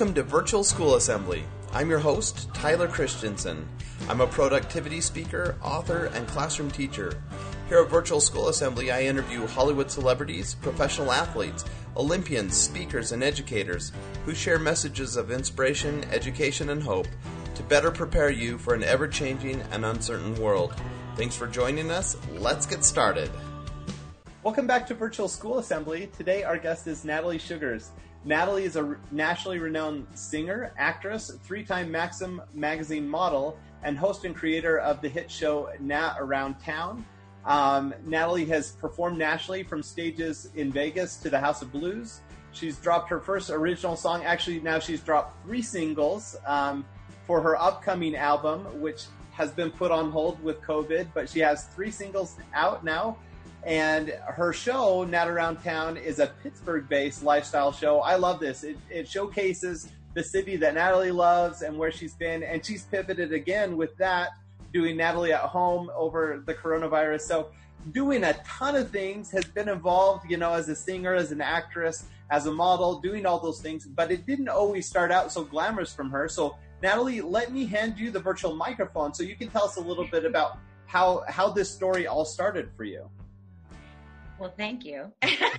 Welcome to Virtual School Assembly. I'm your host, Tyler Christensen. I'm a productivity speaker, author, and classroom teacher. Here at Virtual School Assembly, I interview Hollywood celebrities, professional athletes, Olympians, speakers, and educators who share messages of inspiration, education, and hope to better prepare you for an ever-changing and uncertain world. Thanks for joining us. Let's get started. Welcome back to Virtual School Assembly. Today our guest is Natalie Sugars. Natalie is a nationally renowned singer, actress, three-time Maxim magazine model, and host and creator of the hit show Nat Around Town. Natalie has performed nationally from stages in Vegas to the House of Blues. She's dropped her first original song. Actually, now she's dropped 3 singles for her upcoming album, which has been put on hold with COVID, but she has 3 singles out now. And her show, Nat Around Town, is a Pittsburgh-based lifestyle show. I love this. It showcases the city that Natalie loves and where she's been. And she's pivoted again with that, doing Natalie at Home over the coronavirus. So doing a ton of things, has been involved, as a singer, as an actress, as a model, doing all those things. But it didn't always start out so glamorous from her. So Natalie, let me hand you the virtual microphone so you can tell us a little bit about how this story all started for you. Well, thank you.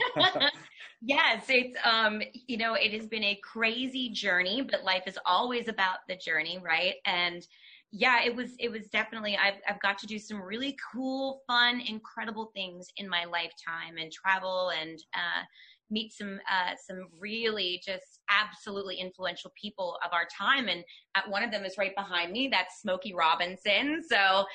Yes, it's, it has been a crazy journey, but life is always about the journey, right? And yeah, it was definitely, I've got to do some really cool, fun, incredible things in my lifetime and travel and, meet some really just absolutely influential people of our time. And one of them is right behind me. That's Smokey Robinson. So,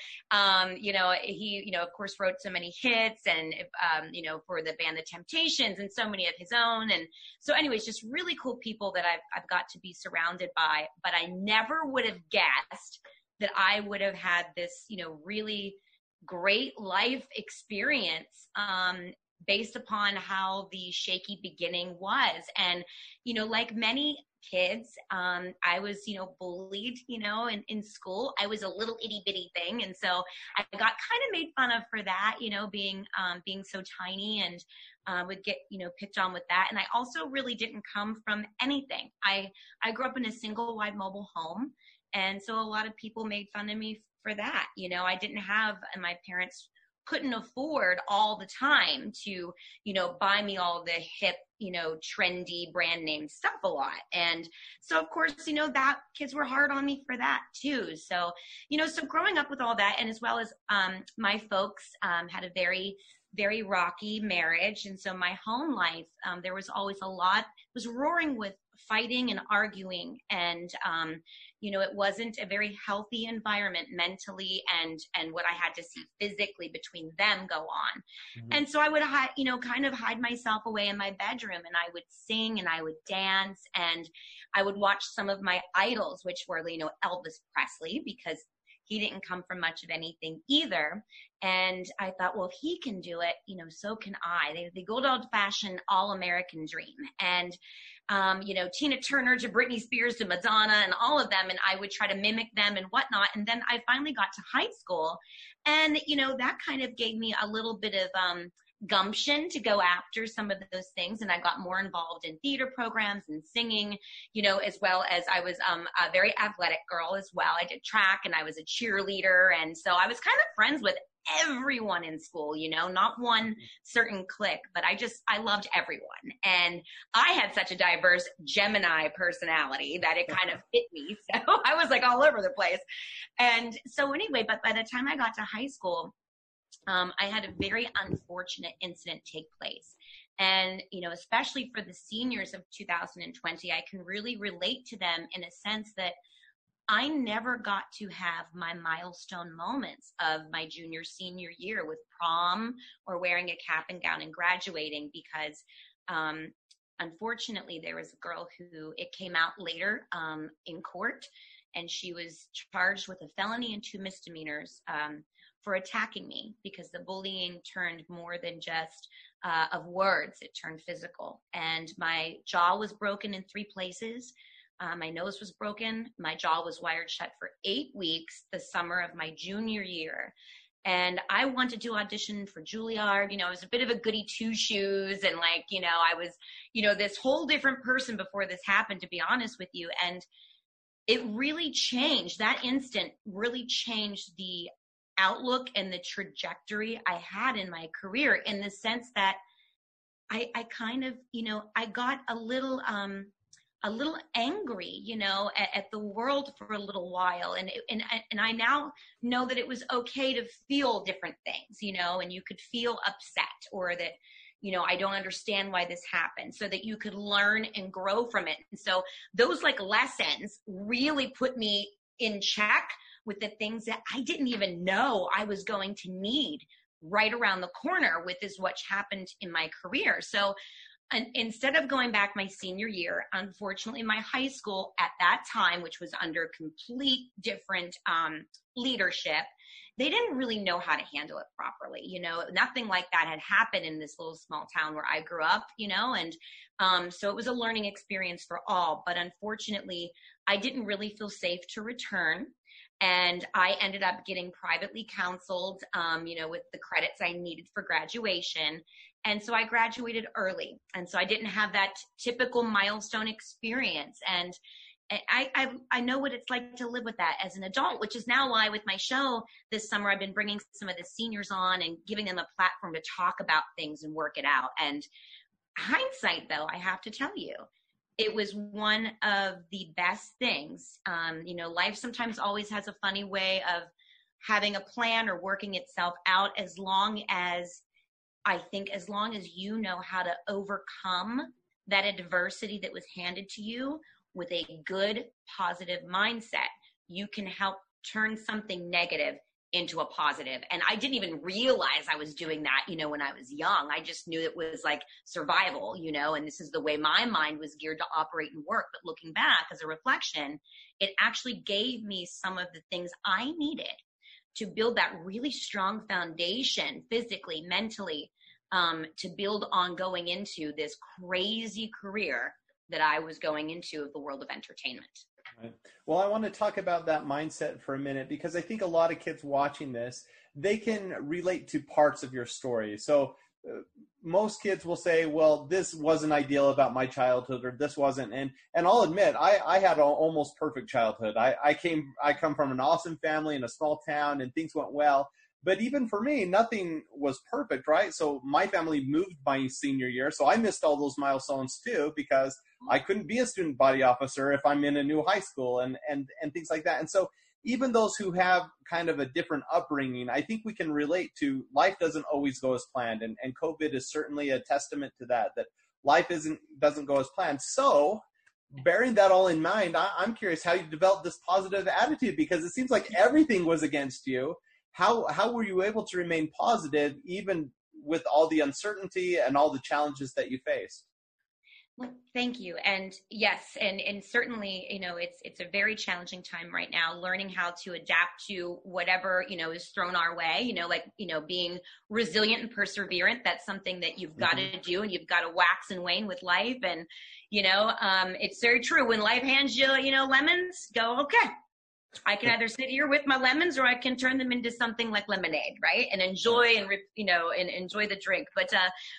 he, of course, wrote so many hits and, for the band The Temptations and so many of his own. And so anyways, just really cool people that I've got to be surrounded by, but I never would have guessed that I would have had this, really great life experience, based upon how the shaky beginning was. And, like many kids, I was, bullied, in school. I was a little itty bitty thing. And so I got kind of made fun of for that, being so tiny and, would get, picked on with that. And I also really didn't come from anything. I grew up in a single wide mobile home. And so a lot of people made fun of me for that. I didn't have, and my parents couldn't afford all the time to, buy me all the hip, trendy brand name stuff a lot. And so of course, that kids were hard on me for that too. So, so growing up with all that, and as well as, my folks, had a very, very rocky marriage. And so my home life, there was always a lot, was roaring with fighting and arguing. And, it wasn't a very healthy environment mentally and what I had to see physically between them go on. Mm-hmm. And so I would, kind of hide myself away in my bedroom, and I would sing and I would dance and I would watch some of my idols, which were, Elvis Presley, because he didn't come from much of anything either. And I thought, well, if he can do it, so can I. The good old fashioned all-American dream. And, Tina Turner to Britney Spears to Madonna and all of them. And I would try to mimic them and whatnot. And then I finally got to high school. And, that kind of gave me a little bit of, gumption to go after some of those things. And I got more involved in theater programs and singing, as well as I was a very athletic girl as well. I did track and I was a cheerleader. And so I was kind of friends with everyone in school, not one certain clique, but I loved everyone. And I had such a diverse Gemini personality that it kind of fit me. So I was like all over the place. And so anyway, but by the time I got to high school, I had a very unfortunate incident take place. And, especially for the seniors of 2020, I can really relate to them in a sense that I never got to have my milestone moments of my junior, senior year with prom or wearing a cap and gown and graduating because, unfortunately, there was a girl who it came out later in court, and she was charged with a felony and 2 misdemeanors for attacking me because the bullying turned more than just of words. It turned physical. And my jaw was broken in 3 places. My nose was broken. My jaw was wired shut for 8 weeks the summer of my junior year. And I wanted to audition for Juilliard. I was a bit of a goody two shoes, and like, I was, this whole different person before this happened, to be honest with you. And it really changed. That instant really changed the outlook and the trajectory I had in my career, in the sense that I kind of, I got a little angry, at the world for a little while. And I now know that it was okay to feel different things, and you could feel upset, or that, I don't understand why this happened, so that you could learn and grow from it. And so those like lessons really put me in check with the things that I didn't even know I was going to need right around the corner with what happened in my career. So instead of going back my senior year, unfortunately, my high school at that time, which was under complete different leadership, they didn't really know how to handle it properly. Nothing like that had happened in this little small town where I grew up, and so it was a learning experience for all. But unfortunately, I didn't really feel safe to return. And I ended up getting privately counseled, with the credits I needed for graduation. And so I graduated early. And so I didn't have that typical milestone experience. And I know what it's like to live with that as an adult, which is now why with my show this summer, I've been bringing some of the seniors on and giving them a platform to talk about things and work it out. And hindsight, though, I have to tell you, it was one of the best things. Life sometimes always has a funny way of having a plan or working itself out, as long as you know how to overcome that adversity that was handed to you with a good, positive mindset. You can help turn something negative into a positive. And I didn't even realize I was doing that, when I was young. I just knew it was like survival, and this is the way my mind was geared to operate and work. But looking back as a reflection, it actually gave me some of the things I needed to build that really strong foundation, physically, mentally, to build on going into this crazy career that I was going into of the world of entertainment. Right. Well, I want to talk about that mindset for a minute, because I think a lot of kids watching this, they can relate to parts of your story. So most kids will say, well, this wasn't ideal about my childhood, or this wasn't. And I'll admit, I had an almost perfect childhood. I come from an awesome family in a small town, and things went well. But even for me, nothing was perfect, right? So my family moved my senior year, so I missed all those milestones too, because I couldn't be a student body officer if I'm in a new high school and things like that. And so even those who have kind of a different upbringing, I think we can relate to life doesn't always go as planned. And COVID is certainly a testament to that life doesn't go as planned. So bearing that all in mind, I'm curious how you developed this positive attitude, because it seems like everything was against you. How were you able to remain positive even with all the uncertainty and all the challenges that you faced? Well, thank you. And yes, and certainly, it's a very challenging time right now, learning how to adapt to whatever, is thrown our way, being resilient and perseverant. That's something that you've got to do, and you've got to wax and wane with life. And, it's very true. When life hands you, lemons, go, okay, I can either sit here with my lemons, or I can turn them into something like lemonade, right? And enjoy and enjoy the drink. But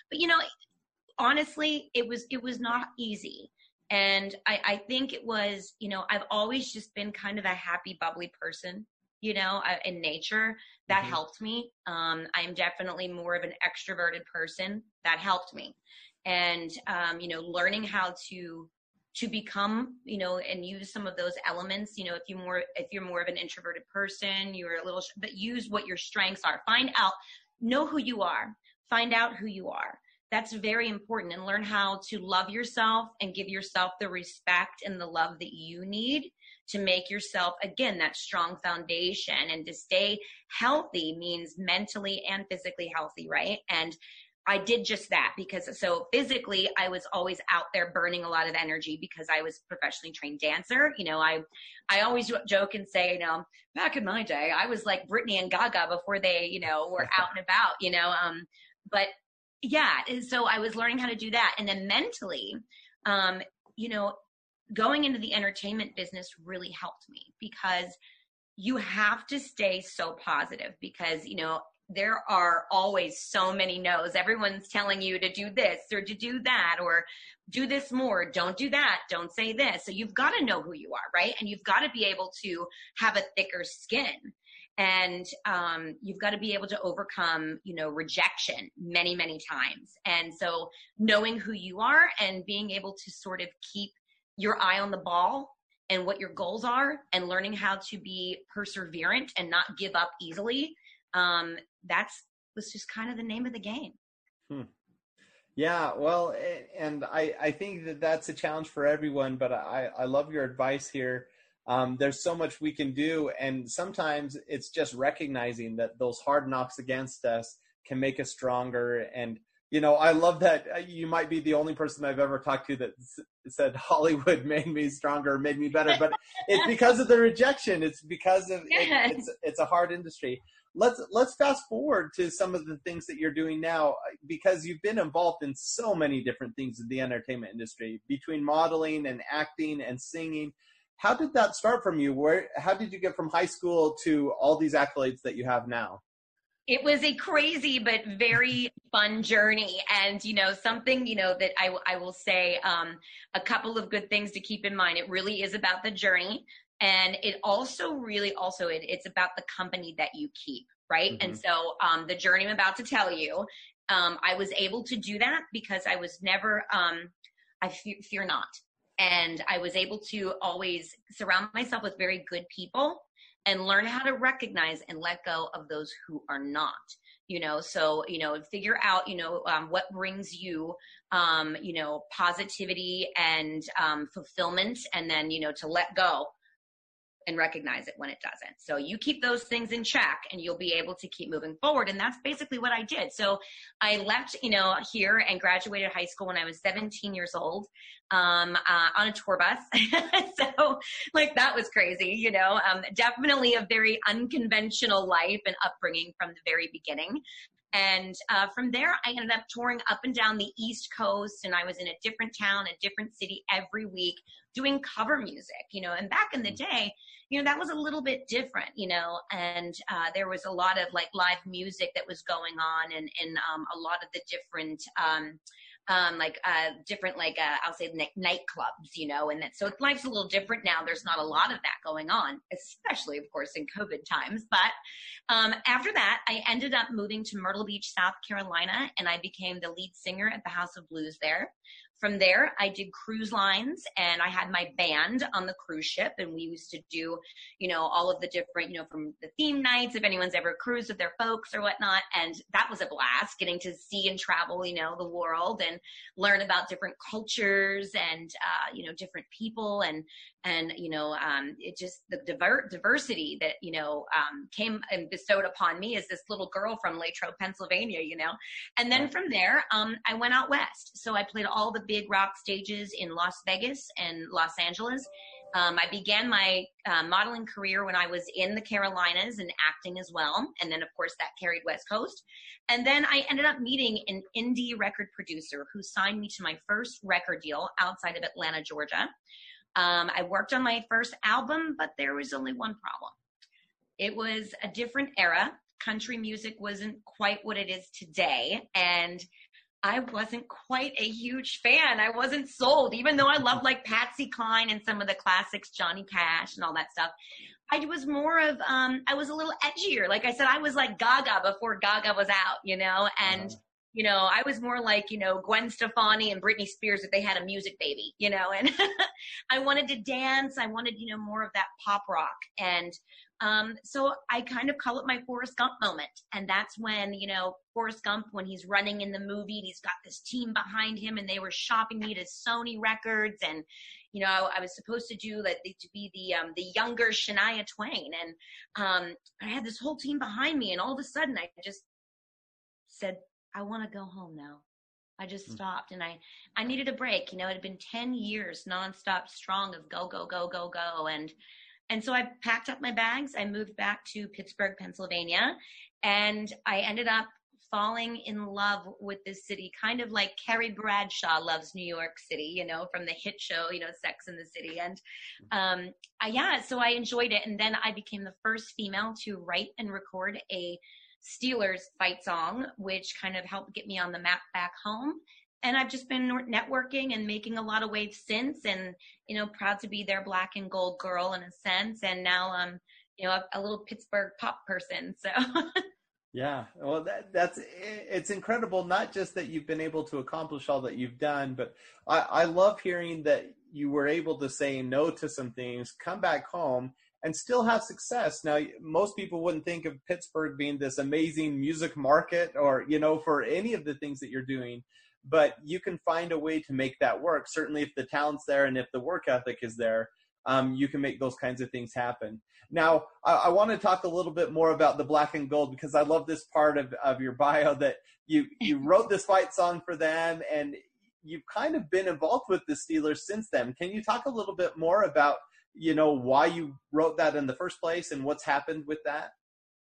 honestly, it was not easy. And I think it was, I've always just been kind of a happy, bubbly person, in nature. That helped me. I'm definitely more of an extroverted person. That helped me. And, learning how to become, and use some of those elements, if you're more of an introverted person, but use what your strengths are. Know who you are, find out who you are. That's very important, and learn how to love yourself and give yourself the respect and the love that you need to make yourself, again, that strong foundation. And to stay healthy means mentally and physically healthy, right? And I did just that, because so physically I was always out there burning a lot of energy because I was a professionally trained dancer. I always joke and say, back in my day, I was like Britney and Gaga before they, were out and about, but yeah. And so I was learning how to do that. And then mentally, going into the entertainment business really helped me, because you have to stay so positive because, you know, there are always so many no's. Everyone's telling you to do this or to do that or do this more. Don't do that. Don't say this. So you've got to know who you are, right? And you've got to be able to have a thicker skin. And you've got to be able to overcome, you know, rejection many, many times. And so knowing who you are and being able to sort of keep your eye on the ball and what your goals are and learning how to be perseverant and not give up easily. Was just kind of the name of the game. Yeah, well, and I think that that's a challenge for everyone, but I love your advice here. There's so much we can do, and sometimes it's just recognizing that those hard knocks against us can make us stronger. And, you know, I love that you might be the only person I've ever talked to that said Hollywood made me stronger, made me better, but it's because of the rejection. It's because of it's a hard industry. Let's fast forward to some of the things that you're doing now, because you've been involved in so many different things in the entertainment industry, between modeling and acting and singing. How did that start from you? How did you get from high school to all these accolades that you have now? It was a crazy but very fun journey. And, you know, something, you know, that I will say, a couple of good things to keep in mind. It really is about the journey. And it also really it's about the company that you keep, right? Mm-hmm. And so the journey I'm about to tell you, I was able to do that because I was never, I fear not. And I was able to always surround myself with very good people and learn how to recognize and let go of those who are not, you know, so, you know, figure out, you know, what brings you, you know, positivity and fulfillment, and then, you know, to let go and recognize it when it doesn't. So you keep those things in check and you'll be able to keep moving forward. And that's basically what I did. So I left, you know, here and graduated high school when I was 17 years old, on a tour bus. So like, that was crazy, you know, definitely a very unconventional life and upbringing from the very beginning. And from there, I ended up touring up and down the East Coast, and I was in a different town, a different city every week doing cover music, you know, and back in the day, you know, that was a little bit different, you know, and there was a lot of like live music that was going on, and a lot of the different I'll say nightclubs, you know, and that, so life's a little different now. There's not a lot of that going on, especially of course in COVID times. But after that, I ended up moving to Myrtle Beach, South Carolina, and I became the lead singer at the House of Blues there. From there, I did cruise lines, and I had my band on the cruise ship, and we used to do, you know, all of the different, you know, from the theme nights, if anyone's ever cruised with their folks or whatnot. And that was a blast, getting to see and travel, you know, the world and learn about different cultures and, you know, different people and, you know, it just, the diversity that, you know, came and bestowed upon me as this little girl from Latrobe, Pennsylvania, you know. And then from there, I went out west. So I played all the big rock stages in Las Vegas and Los Angeles. I began my modeling career when I was in the Carolinas and acting as well. And then, of course, that carried West Coast. And then I ended up meeting an indie record producer who signed me to my first record deal outside of Atlanta, Georgia. I worked on my first album, but there was only one problem. It was a different era. Country music wasn't quite what it is today. And I wasn't quite a huge fan. I wasn't sold, even though I loved like Patsy Cline and some of the classics, Johnny Cash and all that stuff. I was more of, I was a little edgier. Like I said, I was like Gaga before Gaga was out, you know, and you know, I was more like, you know, Gwen Stefani and Britney Spears if they had a music baby, you know, and I wanted to dance. I wanted, you know, more of that pop rock. And so I kind of call it my Forrest Gump moment. And that's when, you know, Forrest Gump, when he's running in the movie, he's got this team behind him and they were shopping me to Sony Records. And, you know, I was supposed to do that to be the younger Shania Twain. And I had this whole team behind me. And all of a sudden I just said, I want to go home now. I just stopped and I needed a break. You know, it had been 10 years nonstop strong of go, go, go, go, go. And so I packed up my bags. I moved back to Pittsburgh, Pennsylvania, and I ended up falling in love with this city, kind of like Carrie Bradshaw loves New York City, you know, from the hit show, you know, Sex and the City. And so I enjoyed it. And then I became the first female to write and record a Steelers fight song, which kind of helped get me on the map back home. And I've just been networking and making a lot of waves since, and, you know, proud to be their black and gold girl in a sense. And now I'm, you know, a little Pittsburgh pop person. So yeah, well, it's incredible. Not just that you've been able to accomplish all that you've done, but I love hearing that you were able to say no to some things, come back home, and still have success. Now, most people wouldn't think of Pittsburgh being this amazing music market, or, you know, for any of the things that you're doing, but you can find a way to make that work. Certainly if the talent's there and if the work ethic is there, you can make those kinds of things happen. Now, I want to talk a little bit more about the Black and Gold, because I love this part of your bio that you wrote this fight song for them, and you've kind of been involved with the Steelers since then. Can you talk a little bit more about, you know, why you wrote that in the first place and what's happened with that?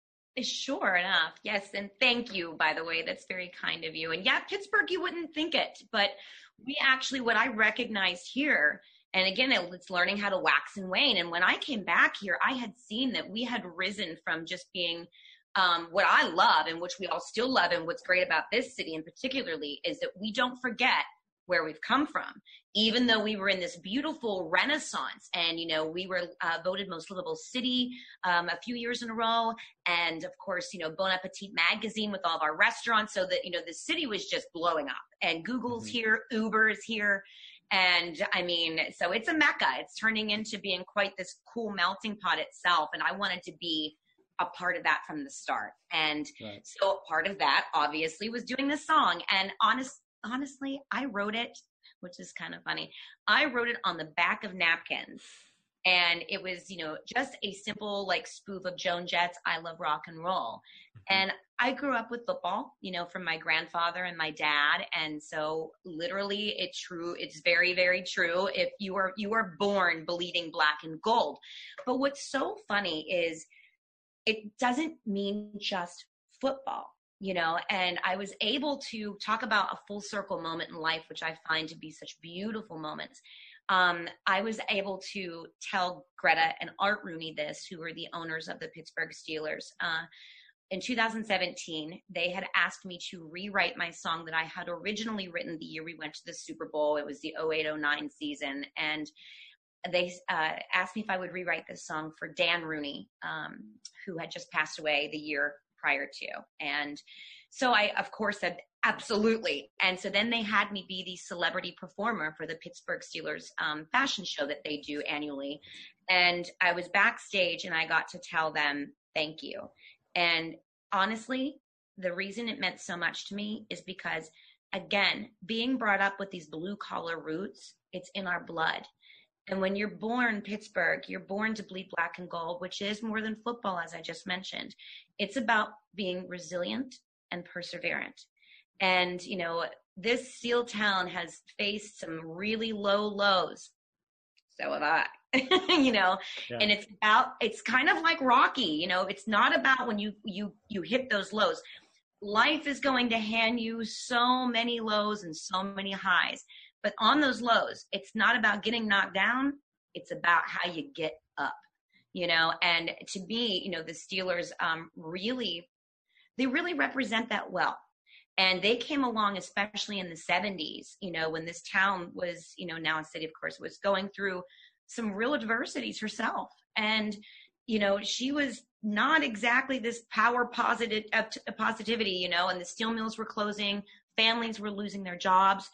Sure enough. Yes. And thank you, by the way. That's very kind of you. And yeah, Pittsburgh, you wouldn't think it, but we actually, what I recognized here, and again, it's learning how to wax and wane. And when I came back here, I had seen that we had risen from just being what I love, and which we all still love. And what's great about this city in particularly is that we don't forget where we've come from, even though we were in this beautiful renaissance. And, you know, we were voted most livable city a few years in a row. And of course, you know, Bon Appetit magazine with all of our restaurants, so that, you know, the city was just blowing up, and Google's here, Uber is here. And I mean, so it's a mecca. It's turning into being quite this cool melting pot itself. And I wanted to be a part of that from the start. And so part of that obviously was doing this song. And honestly, I wrote it, which is kind of funny. I wrote it on the back of napkins, and it was, you know, just a simple like spoof of Joan Jett's I Love Rock and Roll. And I grew up with football, you know, from my grandfather and my dad. And so literally it's very, very true. If you are born bleeding black and gold. But what's so funny is it doesn't mean just football. You know, and I was able to talk about a full circle moment in life, which I find to be such beautiful moments. I was able to tell Greta and Art Rooney this, who were the owners of the Pittsburgh Steelers. In 2017, they had asked me to rewrite my song that I had originally written the year we went to the Super Bowl. It was the 08-09 season. And they asked me if I would rewrite this song for Dan Rooney, who had just passed away the year prior to. And so I, of course, said absolutely. And so then they had me be the celebrity performer for the Pittsburgh Steelers fashion show that they do annually. And I was backstage, and I got to tell them thank you. And honestly, the reason it meant so much to me is because, again, being brought up with these blue collar roots, it's in our blood. And when you're born Pittsburgh, you're born to bleed black and gold, which is more than football, as I just mentioned. It's about being resilient and perseverant. And, you know, this Steel town has faced some really low lows. So have I, you know, and it's kind of like Rocky, you know, it's not about when you hit those lows. Life is going to hand you so many lows and so many highs. But on those lows, it's not about getting knocked down. It's about how you get up, you know. And to me, you know, the Steelers really represent that well. And they came along, especially in the 70s, you know, when this town was, you know, now a city, of course, was going through some real adversities herself. And, you know, she was not exactly this power positivity, you know, and the steel mills were closing, families were losing their jobs.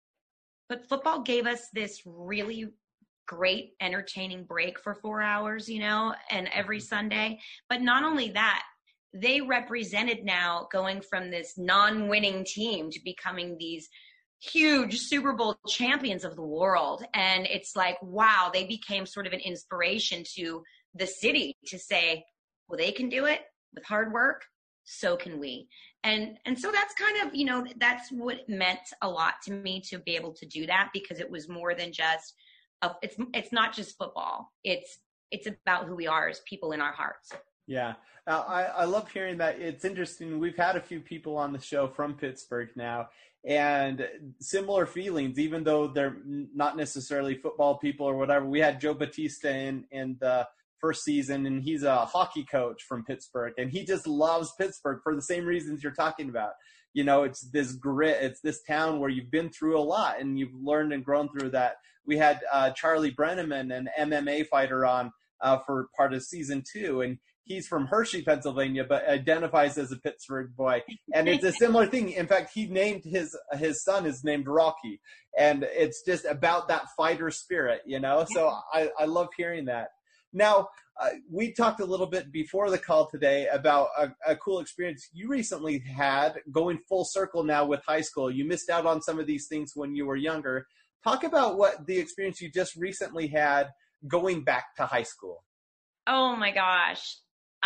But football gave us this really great, entertaining break for 4 hours, you know, and every Sunday. But not only that, they represented now going from this non-winning team to becoming these huge Super Bowl champions of the world. And it's like, wow, they became sort of an inspiration to the city to say, well, they can do it with hard work. So can we. And so that's kind of, you know, that's what meant a lot to me to be able to do that, because it was more than just, it's not just football. It's about who we are as people in our hearts. Yeah. I love hearing that. It's interesting. We've had a few people on the show from Pittsburgh now, and similar feelings, even though they're not necessarily football people or whatever. We had Joe Batista in the first season, and he's a hockey coach from Pittsburgh, and he just loves Pittsburgh for the same reasons you're talking about. You know, it's this grit. It's this town where you've been through a lot, and you've learned and grown through that. We had Charlie Brenneman, an MMA fighter, on for part of season 2, and he's from Hershey, Pennsylvania, but identifies as a Pittsburgh boy. And it's a similar thing. In fact, he named his son is named Rocky. And it's just about that fighter spirit, you know? So I love hearing that. Now, we talked a little bit before the call today about a cool experience you recently had going full circle now with high school. You missed out on some of these things when you were younger. Talk about what the experience you just recently had going back to high school. Oh my gosh.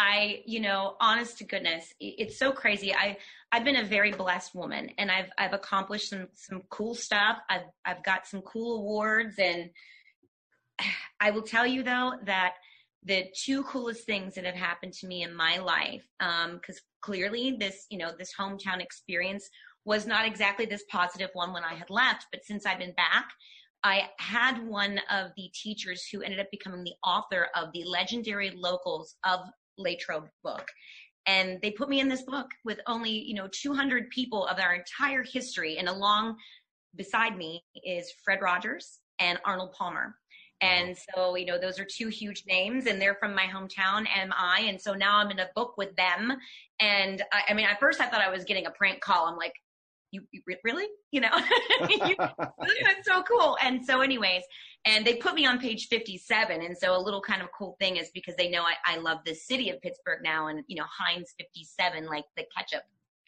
Honest to goodness, it's so crazy. I've been a very blessed woman, and I've accomplished some cool stuff. I've got some cool awards, and I will tell you though that the 2 coolest things that have happened to me in my life, because clearly this hometown experience was not exactly this positive one when I had left, but since I've been back, I had one of the teachers who ended up becoming the author of the legendary Locals of Latrobe book. And they put me in this book with only, 200 people of our entire history. And along beside me is Fred Rogers and Arnold Palmer. And so, those are 2 huge names, and they're from my hometown, MI. And so now I'm in a book with them. And I mean, at first I thought I was getting a prank call. I'm like, you really? That's so cool. And so anyways, and they put me on page 57. And so a little kind of cool thing is because they know I love the city of Pittsburgh now, and, Heinz 57, like the ketchup,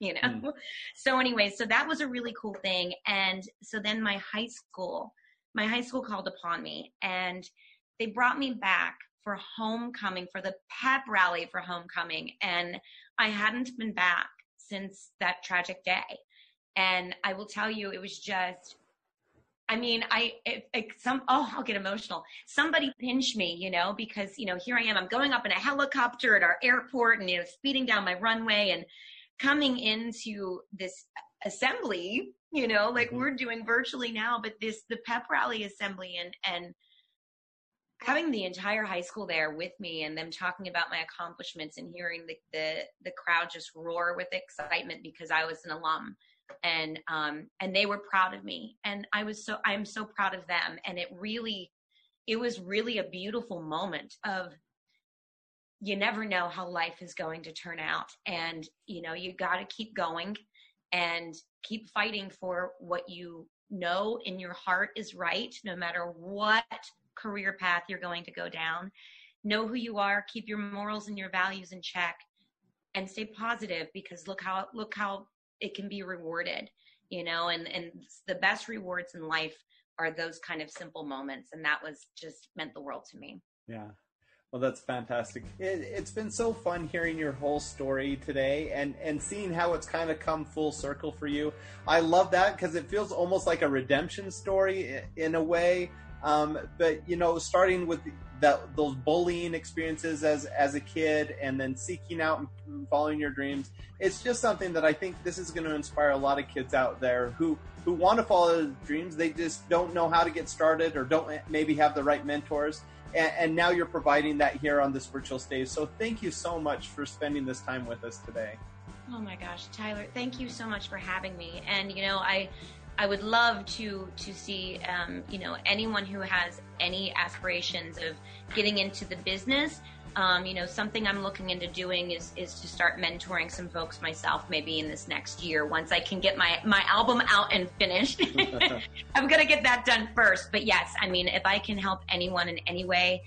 So anyways, so that was a really cool thing. And so then my high school called upon me, and they brought me back for homecoming, for the pep rally for homecoming. And I hadn't been back since that tragic day. And I will tell you, it was just, I'll get emotional. Somebody pinched me, because, here I am, I'm going up in a helicopter at our airport and, speeding down my runway and coming into this assembly, we're doing virtually now, but the pep rally assembly and having the entire high school there with me and them talking about my accomplishments and hearing the crowd just roar with excitement because I was an alum. And they were proud of me, and I'm so proud of them. And it was really a beautiful moment of, you never know how life is going to turn out. And, you got to keep going and keep fighting for what you know in your heart is right, no matter what career path you're going to go down. Know who you are, keep your morals and your values in check, and stay positive, because look how it can be rewarded, and the best rewards in life are those kind of simple moments. And that was just meant the world to me. Yeah. Well, that's fantastic. It's been so fun hearing your whole story today and seeing how it's kind of come full circle for you. I love that because it feels almost like a redemption story in a way. But, starting with those bullying experiences as a kid, and then seeking out and following your dreams, it's just something that I think this is going to inspire a lot of kids out there who want to follow their dreams. They just don't know how to get started, or don't maybe have the right mentors. And now you're providing that here on this virtual stage. So thank you so much for spending this time with us today. Oh my gosh, Tyler, thank you so much for having me. And, I would love to see, anyone who has any aspirations of getting into the business. Something I'm looking into doing is to start mentoring some folks myself, maybe in this next year, once I can get my album out and finished. I'm going to get that done first. But yes, if I can help anyone in any way,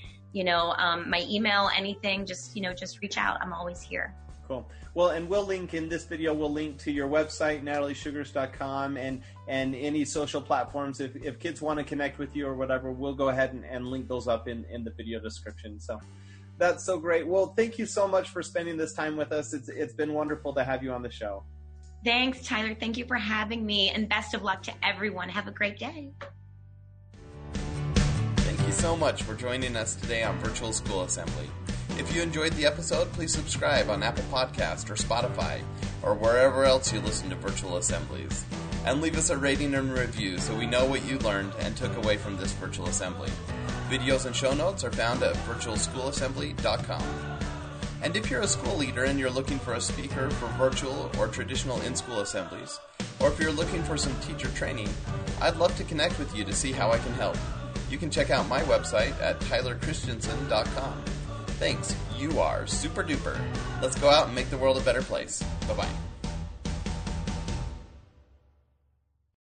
my email, anything, just reach out. I'm always here. Cool. Well, and we'll link in this video, we'll link to your website, nataliesugars.com, and any social platforms. If kids want to connect with you or whatever, we'll go ahead and link those up in the video description. So that's so great. Well, thank you so much for spending this time with us. It's been wonderful to have you on the show. Thanks, Tyler. Thank you for having me, and best of luck to everyone. Have a great day. Thank you so much for joining us today on Virtual School Assembly. If you enjoyed the episode, please subscribe on Apple Podcast or Spotify or wherever else you listen to Virtual Assemblies. And leave us a rating and review so we know what you learned and took away from this virtual assembly. Videos and show notes are found at virtualschoolassembly.com. And if you're a school leader and you're looking for a speaker for virtual or traditional in-school assemblies, or if you're looking for some teacher training, I'd love to connect with you to see how I can help. You can check out my website at tylerchristiansen.com. Thanks. You are super duper. Let's go out and make the world a better place. Bye-bye.